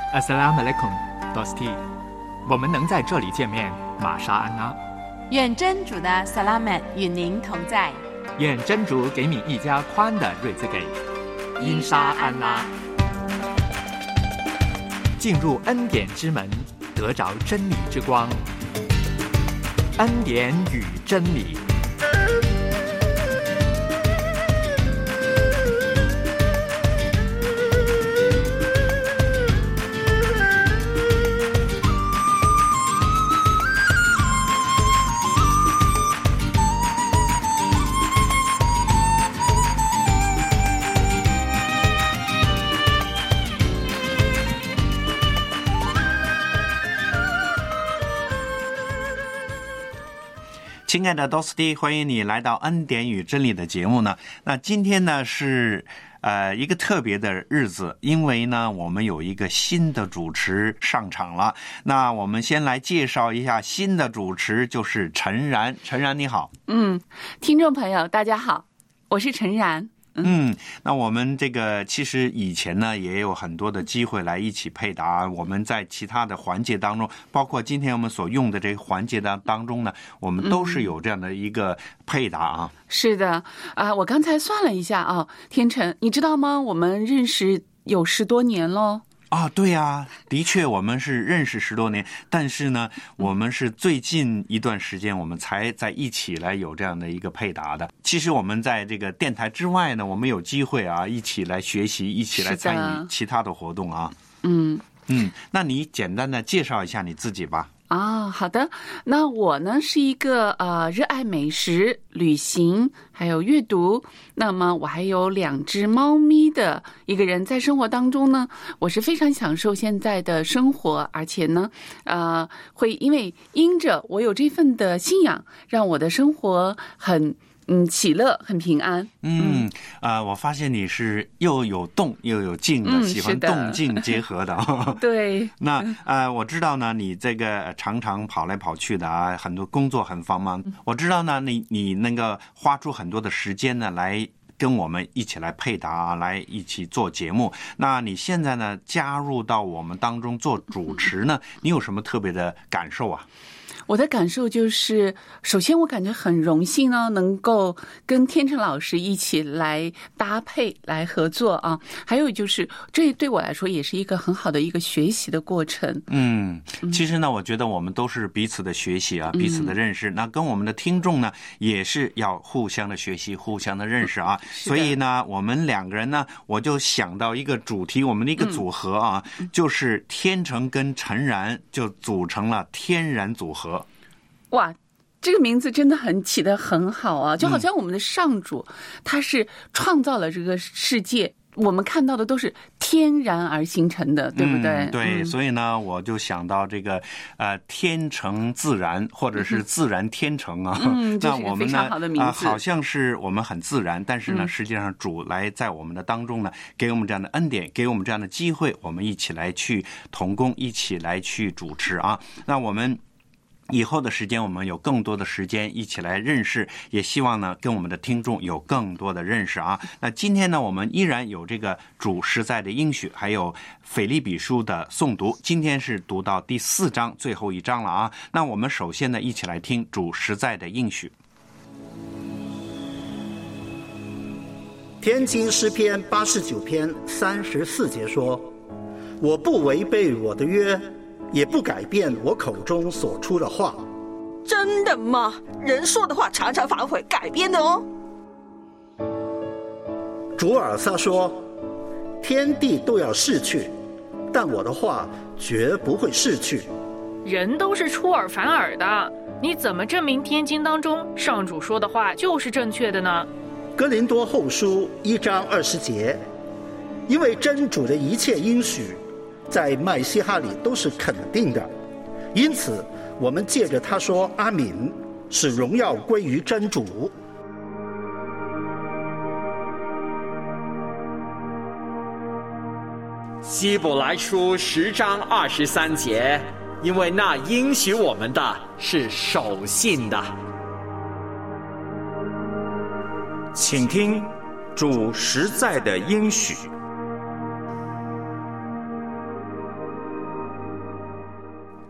Assalamualaikum, Dosti。我们能在这里见面，玛莎安拉。 愿真主的 Salamat 与您同在。 愿真主给你一家宽的瑞兹给。因沙安拉。进入恩典之门，得着真理之光。恩典与真理。 亲爱的 Dosti， 欢迎你来到恩典与真理的节目呢。那今天呢是一个特别的日子，因为呢我们有一个新的主持上场了。那我们先来介绍一下新的主持，就是陈然。陈然你好。 听众朋友大家好，我是陈然。 那我们这个其实以前呢也有很多的机会来一起配搭，我们在其他的环节当中，包括今天我们所用的这个环节当中呢，我们都是有这样的一个配搭啊。 是的我刚才算了一下啊，天成，你知道吗？我们认识有10多年了。 对啊，的确我们是认识10多年，但是呢我们是最近一段时间我们才在一起来有这样的一个配搭的。其实我们在这个电台之外呢，我们有机会啊一起来学习，一起来参与其他的活动啊。那你简单的介绍一下你自己吧。 好的。那我呢是一个热爱美食、旅行还有阅读，那么我还有2只猫咪的一个人。在生活当中呢，我是非常享受现在的生活，而且呢会因着我有这份的信仰，让我的生活很喜乐，很平安。 我发现你是又有动又有静的，喜欢动静结合的。 对。 那我知道呢，你这个常常跑来跑去的啊，很多工作很繁忙。我知道呢，你那个花出很多的时间呢，来跟我们一起来配搭，来一起做节目。那你现在呢，加入到我们当中做主持呢，你有什么特别的感受啊？ 我的感受就是，首先我感觉很荣幸呢，能够跟天成老师一起来搭配来合作啊。还有就是，这对我来说也是一个很好的一个学习的过程。 其实呢，我觉得我们都是彼此的学习啊，彼此的认识。那跟我们的听众呢，也是要互相的学习，互相的认识啊。所以呢，我们2个人呢，我就想到一个主题，我们的一个组合啊，就是天成跟陈然就组成了天然组合。 哇，这个名字真的起得很好啊！就好像我们的上主，他是创造了这个世界，我们看到的都是天然而形成的，对不对？ 对，所以呢，我就想到这个天成自然，或者是自然天成啊。 那我们呢好像是我们很自然，但是呢，实际上主来在我们的当中呢，给我们这样的恩典，给我们这样的机会，我们一起来去同工，一起来去主持啊。那我们以后的时间，我们有更多的时间一起来认识，也希望呢跟我们的听众有更多的认识啊。那今天呢，我们依然有这个主实在的应许，还有腓立比书的诵读。今天是读到第4章最后一章了啊。那我们首先呢，一起来听主实在的应许。 天经诗篇89篇34节说：我不违背我的约，也不改变我口中所出的话。 真的吗？人说的话常常反悔改变的哦。 主尔撒说：天地都要逝去，但我的话绝不会逝去。 人都是出尔反尔的，你怎么证明天经当中上主说的话就是正确的呢？ 哥林多后书1章20节，因为真主的一切应许在麦西哈里都是肯定的，因此我们借着他说阿敏，使荣耀归于真主。 希伯来书10章23节，因为那应许我们的是守信的。 请听主实在的应许。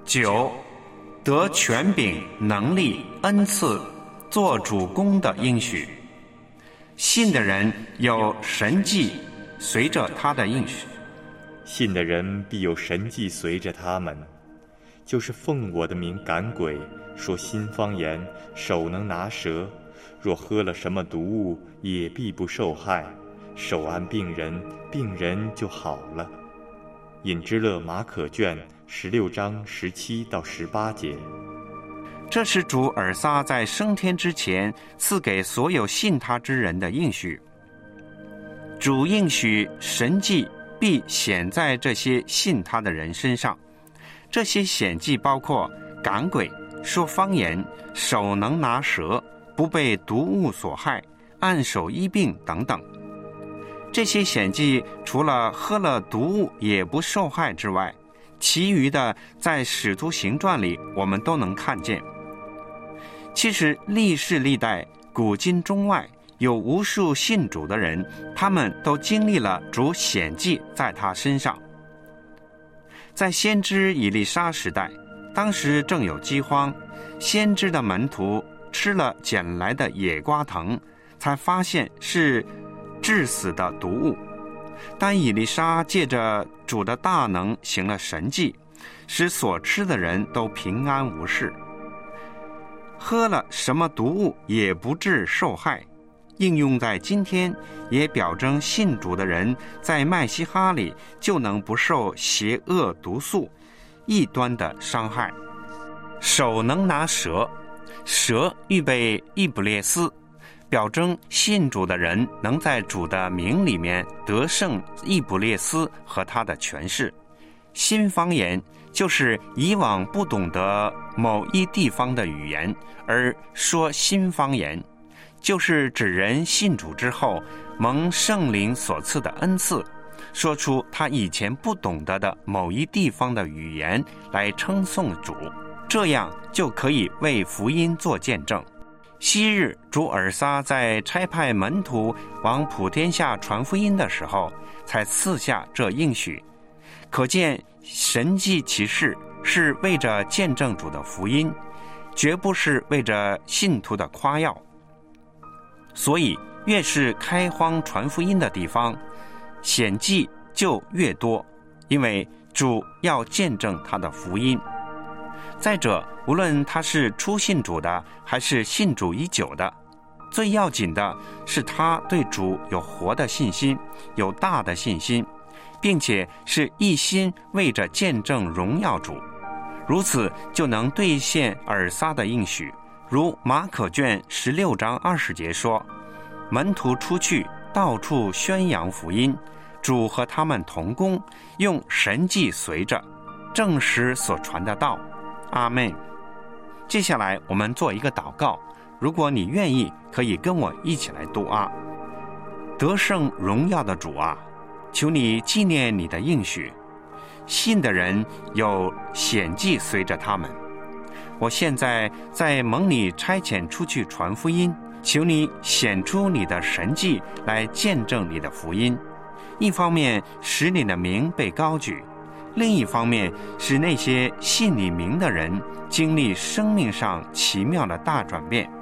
9得权柄、能力、恩赐，做主公的应许。信的人有神迹随着他的应许， 信的人必有神迹随着他们，就是奉我的名赶鬼，说新方言，手能拿蛇，若喝了什么毒物，也必不受害，手按病人，病人就好了。引之勒马可卷16章17到18节。 这是主尔撒在升天之前赐给所有信他之人的应许。主应许神迹必显在这些信他的人身上，这些显迹包括赶鬼、说方言、手能拿蛇、不被毒物所害、按手医病等等。这些显迹除了喝了毒物也不受害之外，其余的在使徒行传里我们都能看见。其实历世历代古今中外有无数信主的人，他们都经历了主显迹在他身上。在先知以利沙时代，当时正有饥荒，先知的门徒吃了捡来的野瓜藤，才发现是致死的毒物。但以利沙借着主的大能行了神迹，使所吃的人都平安无事，喝了什么毒物也不致受害。应用在今天，也表征信主的人在麦西哈里就能不受邪恶毒素、异端的伤害。手能拿蛇，蛇预备易卜列斯，表征信主的人能在主的名里面得胜易卜列斯和他的权势。新方言就是以往不懂得某一地方的语言而说新方言，就是指人信主之后蒙圣灵所赐的恩赐，说出他以前不懂得的某一地方的语言来称颂主，这样就可以为福音做见证。昔日主尔撒在差派门徒往普天下传福音的时候，才赐下这应许，可见神迹奇事是为着见证主的福音，绝不是为着信徒的夸耀。所以越是开荒传福音的地方，显迹就越多，因为主要见证他的福音。再者，无论他是初信主的还是信主已久的，最要紧的是他对主有活的信心，有大的信心，并且是一心为着见证荣耀主，如此就能兑现尔撒的应许。如马可卷16章20节说，门徒出去到处宣扬福音，主和他们同工，用神迹随着，证实所传的道。阿们。接下来我们做一个祷告，如果你愿意，可以跟我一起来读啊。得胜荣耀的主啊，求你纪念你的应许，信的人有显迹随着他们。我现在在蒙你差遣出去传福音，求你显出你的神迹来见证你的福音，一方面使你的名被高举，另一方面使那些信你名的人经历生命上奇妙的大转变。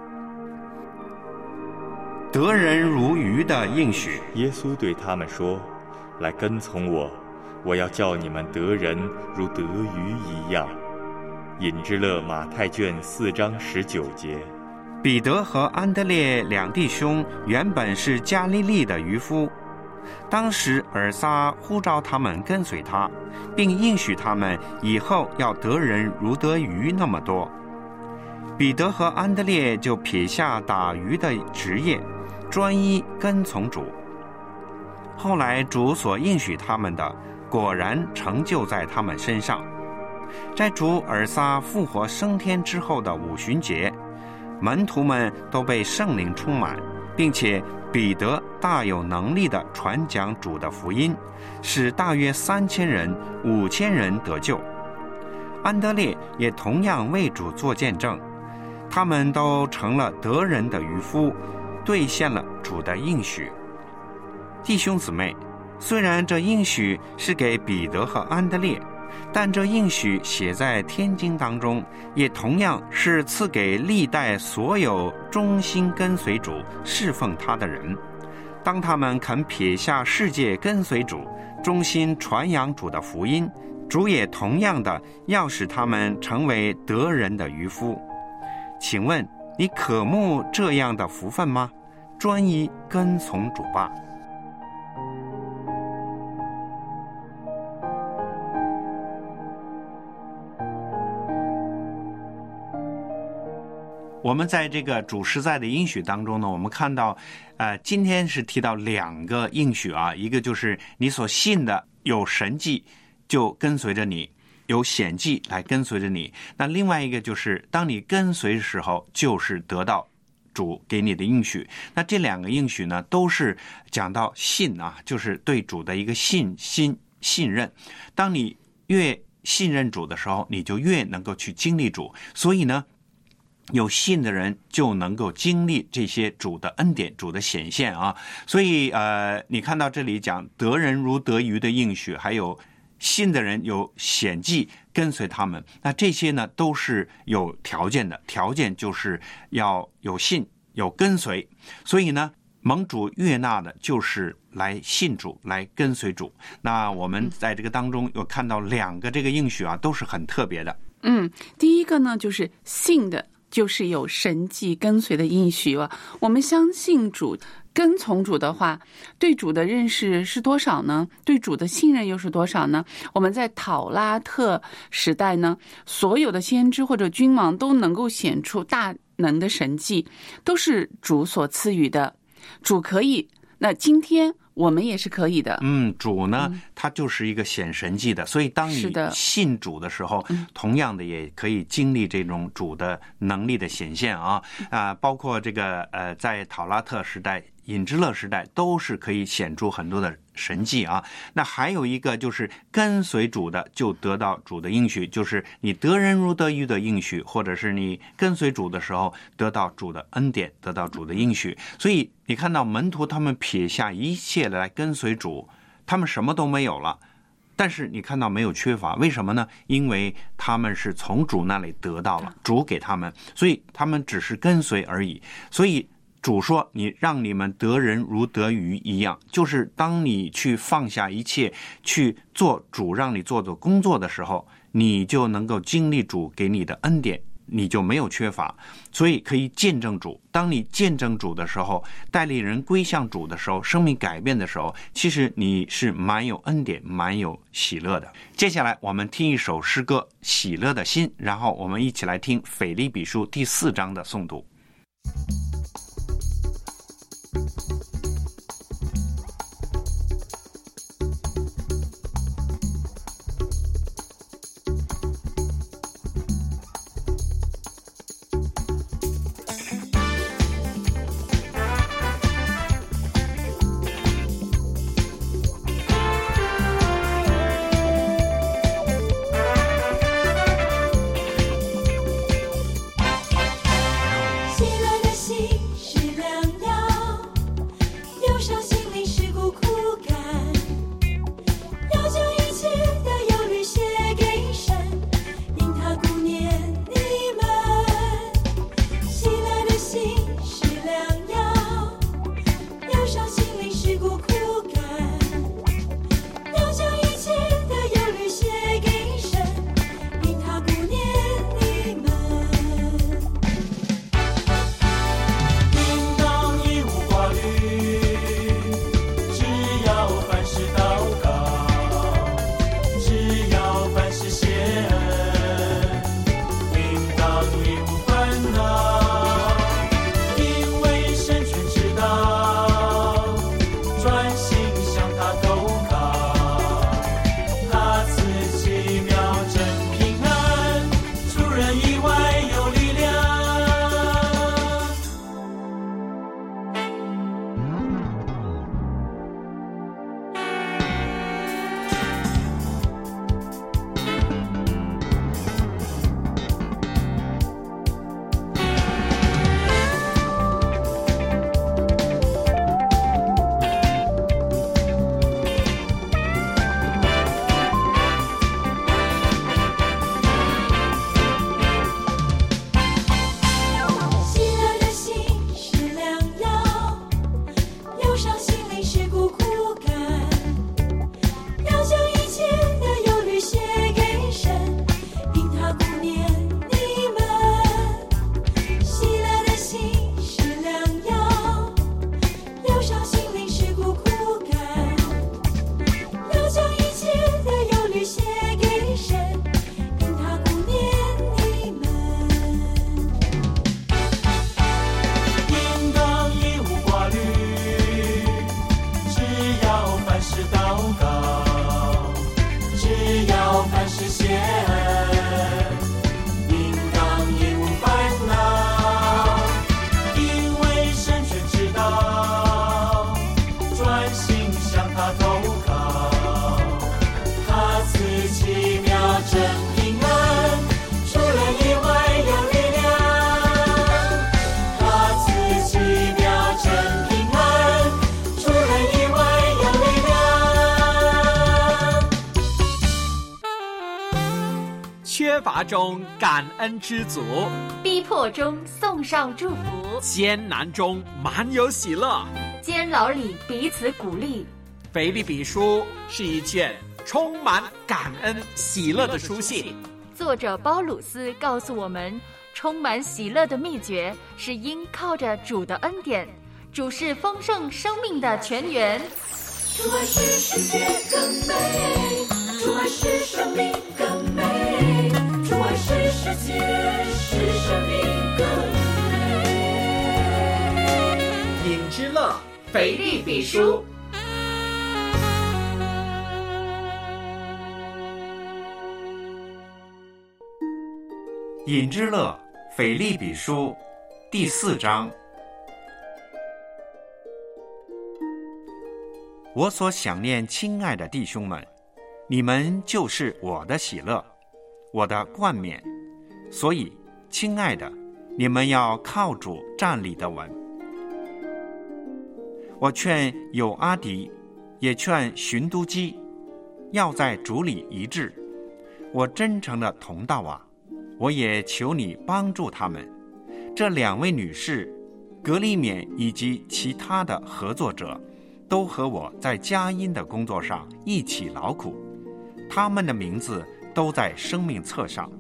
得人如鱼的应许， 耶稣对他们说，来跟从我，我要叫你们得人如得鱼一样。引之勒马太卷4章19节。 彼得和安德烈两弟兄原本是加利利的渔夫，当时尔撒呼召他们跟随他，并应许他们以后要得人如得鱼那么多。彼得和安德烈就撇下打鱼的职业，专一跟从主。后来主所应许他们的，果然成就在他们身上。在主尔撒复活升天之后的五旬节，门徒们都被圣灵充满，并且彼得大有能力地传讲主的福音，使大约3000人、5000人得救。安德烈也同样为主做见证，他们都成了得人的渔夫，兑现了主的应许。弟兄姊妹，虽然这应许是给彼得和安德烈， 但这应许写在天经当中，也同样是赐给历代所有忠心跟随主、侍奉他的人。当他们肯撇下世界跟随主，忠心传扬主的福音，主也同样的要使他们成为得人的渔夫。请问你渴慕这样的福分吗？专一跟从主吧。我们在这个主实在的应许当中呢，我们看到今天是提到2个应许啊，一个就是你所信的有神迹就跟随着你，有显迹来跟随着你。那另外一个就是当你跟随的时候，就是得到主给你的应许。那这2个应许呢，都是讲到信啊，就是对主的一个信任。当你越信任主的时候，你就越能够去经历主。所以呢，有信的人就能够经历这些主的恩典、主的显现啊。所以你看到这里讲得人如得鱼的应许，还有信的人有显迹跟随他们，那这些呢都是有条件的，条件就是要有信有跟随。所以呢，蒙主悦纳的就是来信主，来跟随主。那我们在这个当中有看到2个这个应许啊，都是很特别的。 第一个呢就是信的，就是有神迹跟随的应许啊。我们相信主，跟从主的话，对主的认识是多少呢？对主的信任又是多少呢？我们在讨拉特时代呢，所有的先知或者君王都能够显出大能的神迹，都是主所赐予的。主可以，那今天我们也是可以的。 主呢，他就是一个显神迹的，所以当你信主的时候，同样的也可以经历这种主的能力的显现啊。包括这个在讨拉特时代、隐之勒时代，都是可以显出很多的神迹啊。那还有一个就是跟随主的就得到主的应许，就是你得人如得鱼的应许，或者是你跟随主的时候得到主的恩典，得到主的应许。所以你看到门徒他们撇下一切来跟随主，他们什么都没有了，但是你看到没有缺乏，为什么呢？因为他们是从主那里得到了，主给他们，所以他们只是跟随而已。所以主说你让你们得人如得鱼一样，就是当你去放下一切去做主让你做的工作的时候，你就能够经历主给你的恩典，你就没有缺乏，所以可以见证主。当你见证主的时候，带领人归向主的时候，生命改变的时候，其实你是蛮有恩典、蛮有喜乐的。接下来我们听一首诗歌《喜乐的心》，然后我们一起来听腓立比书第4章的诵读。 喜乐的心要凡事祷告，只要凡事谢恩，应当也无烦恼，因为神全知道，专心向他投靠，他赐奇妙真平安，除人以外有力量，他赐奇妙真平安，除人以外有力量。 缺乏中感恩知足， 逼迫中送上祝福， 艰难中满有喜乐， 监牢里彼此鼓励。 腓立比书是一卷充满感恩喜乐的书信。 作者包鲁斯告诉我们，充满喜乐的秘诀是因靠着主的恩典，主是丰盛生命的泉源。 主爱使世界更美，主爱使生命更美，主爱使世界使生命更美。 饮之乐，腓立比书。 饮之乐，腓立比书第4章。我所想念亲爱的弟兄们，你们就是我的喜乐，我的冠冕。所以，亲爱的，你们要靠主站立得稳。我劝友阿迪，也劝寻都基，要在主里一致。我真诚的同道啊，我也求你帮助他们。这2位女士，格里勉以及其他的合作者，都和我在佳音的工作上一起劳苦，他们的名字都在生命册上。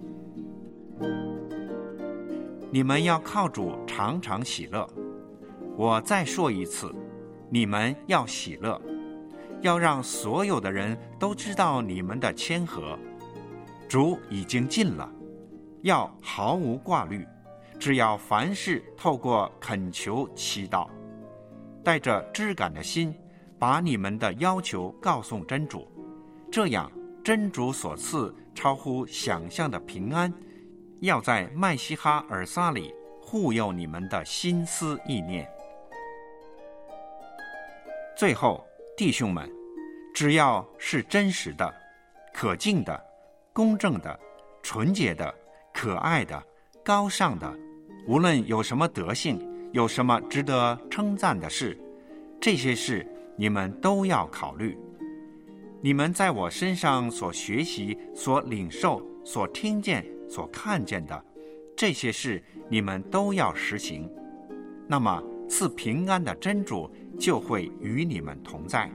你们要靠主常常喜乐。我再说一次，你们要喜乐，要让所有的人都知道你们的谦和。主已经近了，要毫无挂虑，只要凡事透过恳求祈祷，带着知感的心，把你们的要求告诉真主，这样真主所赐超乎想象的平安，要在麦西哈尔撒里护佑你们的心思意念。最后，弟兄们，只要是真实的、可敬的、公正的、纯洁的、可爱的、高尚的，无论有什么德性，有什么值得称赞的事，这些事你们都要考虑。你们在我身上所学习、所领受、所听见、所看见的，这些事你们都要实行。那么赐平安的真主就会与你们同在。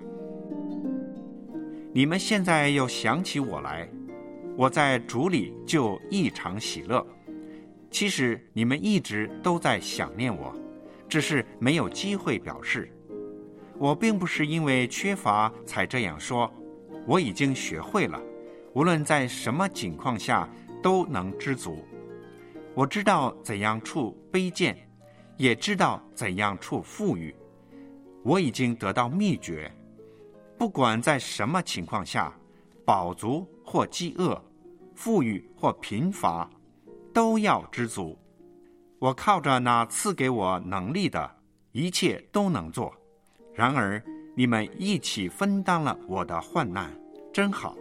你们现在又想起我来，我在主里就异常喜乐。其实你们一直都在想念我，只是没有机会表示。我并不是因为缺乏才这样说，我已经学会了，无论在什么情况下都能知足。我知道怎样处卑贱，也知道怎样处富裕。我已经得到秘诀，不管在什么情况下，饱足或饥饿，富裕或贫乏，都要知足。我靠着那赐给我能力的，一切都能做。然而你们一起分担了我的患难，真好。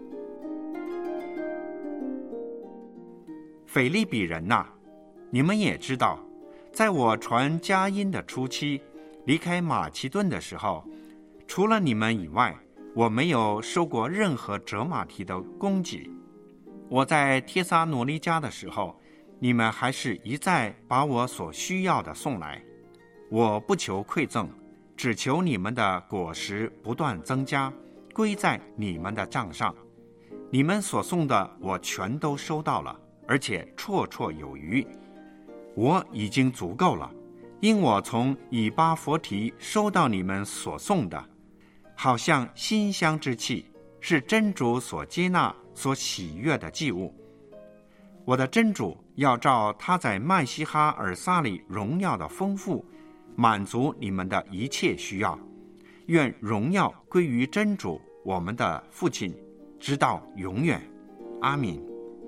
腓立比人呐，你们也知道，在我传佳音的初期，离开马其顿的时候，除了你们以外，我没有受过任何折马蹄的供给。我在帖撒罗尼迦的时候，你们还是一再把我所需要的送来。我不求馈赠，只求你们的果实不断增加，归在你们的账上。你们所送的我全都收到了，而且绰绰有余。我已经足够了，因我从以巴弗提收到你们所送的，好像馨香之气，是真主所接纳、所喜悦的祭物。我的真主要照他在麦西哈尔撒里荣耀的丰富，满足你们的一切需要， 愿荣耀归于真主，我们的父亲，直到永远。阿们。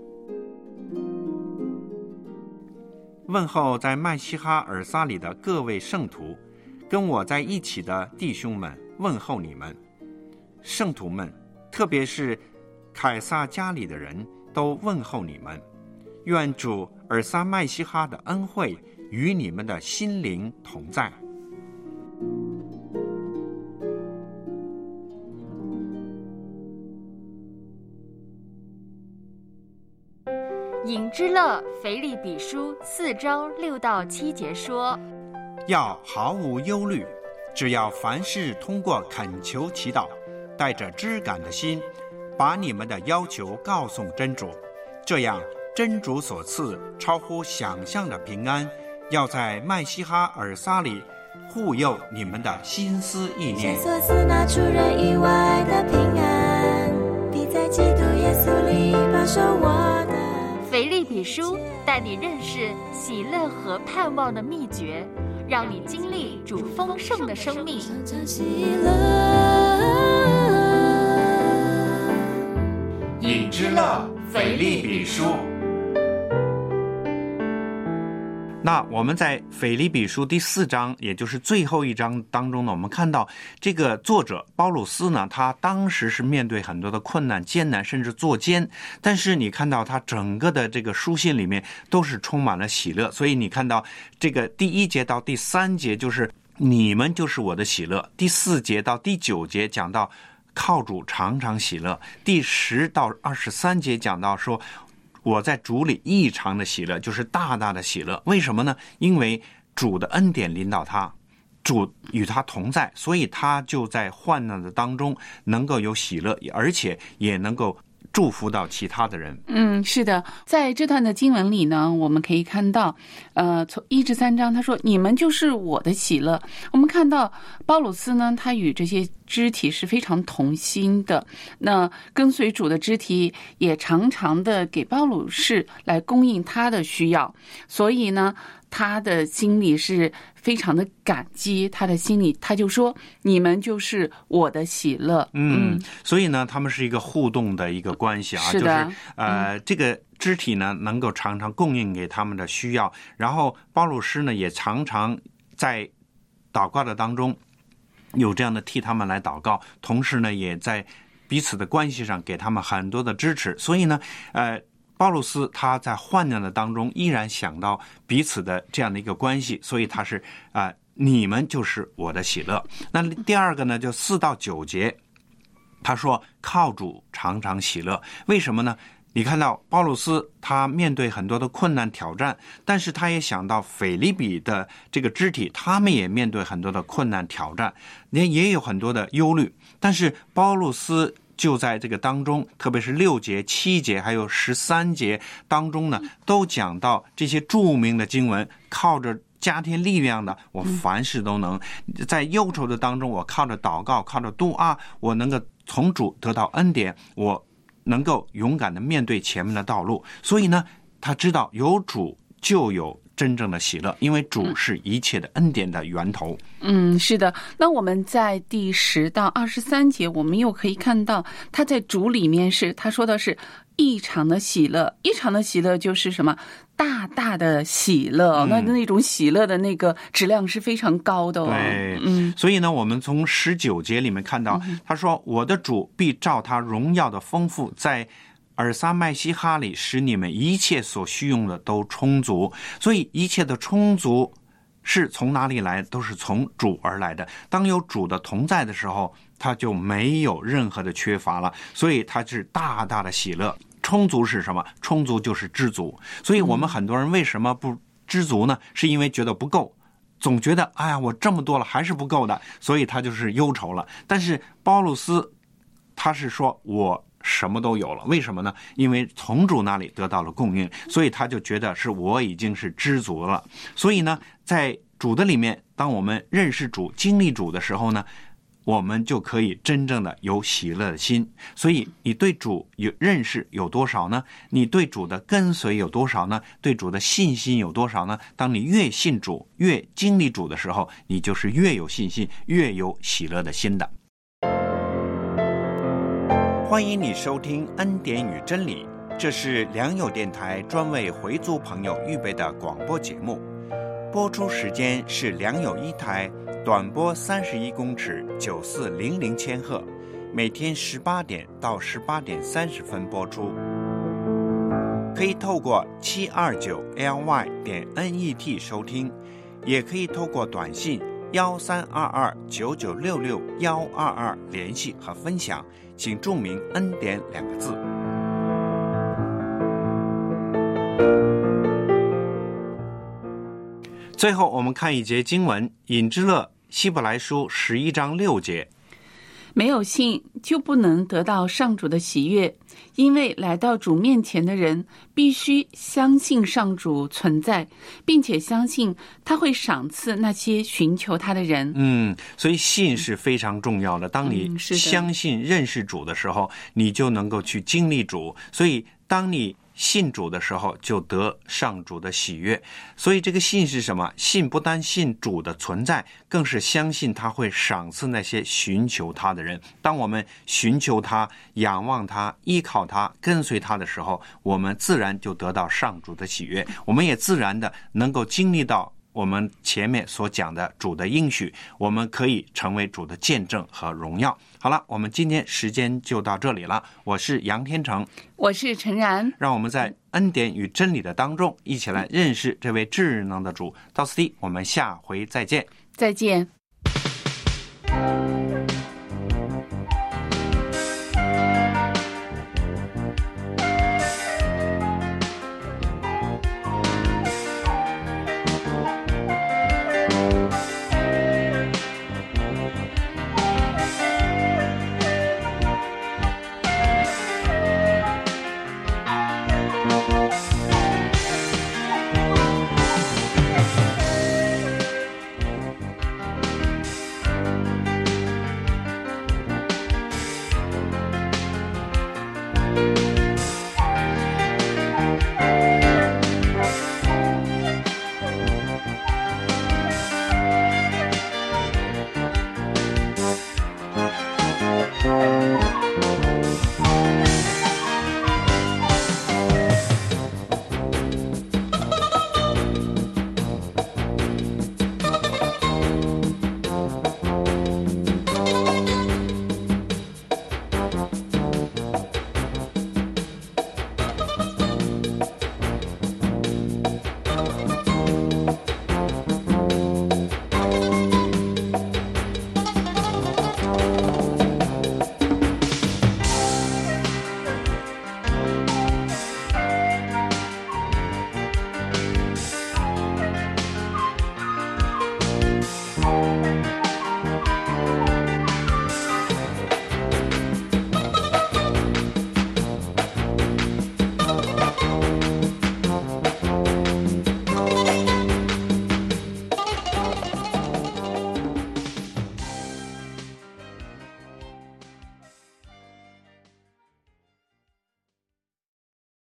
问候在麦西哈尔撒里的各位圣徒，跟我在一起的弟兄们，问候你们。圣徒们，特别是凯撒家里的人都问候你们。愿主尔撒麦西哈的恩惠与你们的心灵同在。 饮之乐腓立比书4章6到7节说： 要毫无忧虑，只要凡事通过恳求祈祷，带着知感的心，把你们的要求告诉真主，这样真主所赐超乎想象的平安，要在麦西哈尔撒里护佑你们的心思意念。 神所赐那出人意外的平安，必在基督耶稣里保守我的。 腓立比书带你认识喜乐和盼望的秘诀，让你经历主丰盛的生命。 饮之乐腓立比书。 那我们在腓立比书第4章，也就是最后一章当中呢，我们看到这个作者保鲁斯呢，他当时是面对很多的困难艰难，甚至坐监，但是你看到他整个的这个书信里面都是充满了喜乐。所以你看到这个第1节到第3节就是你们就是我的喜乐，第4节到第9节讲到靠主常常喜乐，第10到23节讲到说我在主里异常的喜乐，就是大大的喜乐。为什么呢？因为主的恩典领导他，主与他同在，所以他就在患难的当中能够有喜乐，而且也能够祝福到其他的人。 是的，在这段的经文里呢，我们可以看到从1至3章他说你们就是我的喜乐。我们看到保鲁斯呢，他与这些肢体是非常同心的，那跟随主的肢体也常常的给保鲁士来供应他的需要，所以呢他的心里是非常的感激，他的心里他就说你们就是我的喜乐。 所以呢他们是一个互动的一个关系啊， 是的， 就是这个肢体呢能够常常供应给他们的需要，然后保鲁士呢也常常在祷告的当中有这样的替他们来祷告，同时呢也在彼此的关系上给他们很多的支持。所以呢保鲁斯他在患难的当中依然想到彼此的这样的一个关系，所以他是你们就是我的喜乐。那第2个呢就4到9节，他说靠主常常喜乐。为什么呢？你看到保鲁斯他面对很多的困难挑战，但是他也想到腓立比的这个肢体，他们也面对很多的困难挑战，也有很多的忧虑，但是保鲁斯就在这个当中，特别是6节、7节还有13节当中呢，都讲到这些著名的经文，靠着加添力量的，我凡事都能。在忧愁的当中，我靠着祷告，靠着杜阿，我能够从主得到恩典，我能够勇敢的面对前面的道路。所以呢，他知道有主就有真正的喜乐，因为主是一切的恩典的源头。 是的。那我们在第10到23节，我们又可以看到他在主里面他说的是异常的喜乐。异常的喜乐就是什么？大大的喜乐，那种喜乐的那个质量是非常高的。 对，所以呢，我们从19节里面看到，他说我的主必照他荣耀的丰富，在尔撒麦西哈里使你们一切所需用的都充足。所以一切的充足是从哪里来？都是从主而来的。当有主的同在的时候，他就没有任何的缺乏了，所以他是大大的喜乐。充足是什么？充足就是知足。所以我们很多人为什么不知足呢？是因为觉得不够，总觉得哎呀我这么多了还是不够的，所以他就是忧愁了。但是保鲁斯他是说我什么都有了，为什么呢？因为从主那里得到了供应，所以他就觉得是我已经是知足了。所以呢，在主的里面，当我们认识主、经历主的时候呢， 我们就可以真正的有喜乐的心。所以你对主有认识有多少呢？你对主的跟随有多少呢？对主的信心有多少呢？当你越信主，越经历主的时候，你就是越有信心，越有喜乐的心的。欢迎你收听恩典与真理，这是良友电台专为回族朋友预备的广播节目。播出时间是良友一台短波31公尺9400千赫，每天18点到18点30分播出。可以透过729ly.net 收听，也可以透过短信132299662122联系和分享，请注明恩典2个字。最后我们看一节经文，引之乐希伯来书11章6节， 没有信就不能得到上主的喜悦，因为来到主面前的人必须相信上主存在，并且相信他会赏赐那些寻求他的人。 所以信是非常重要的。当你相信认识主的时候，你就能够去经历主。所以当你信主的时候，就得上主的喜悦。所以这个信是什么？信不单信主的存在，更是相信他会赏赐那些寻求他的人。当我们寻求他、仰望他、依靠他、跟随他的时候，我们自然就得到上主的喜悦，我们也自然的能够经历到我们前面所讲的主的应许，我们可以成为主的见证和荣耀。好了，我们今天时间就到这里了。我是杨天成， 我是陈然， 让我们在恩典与真理的当中一起来认识这位至能的主。到此地，我们下回再见。 再见。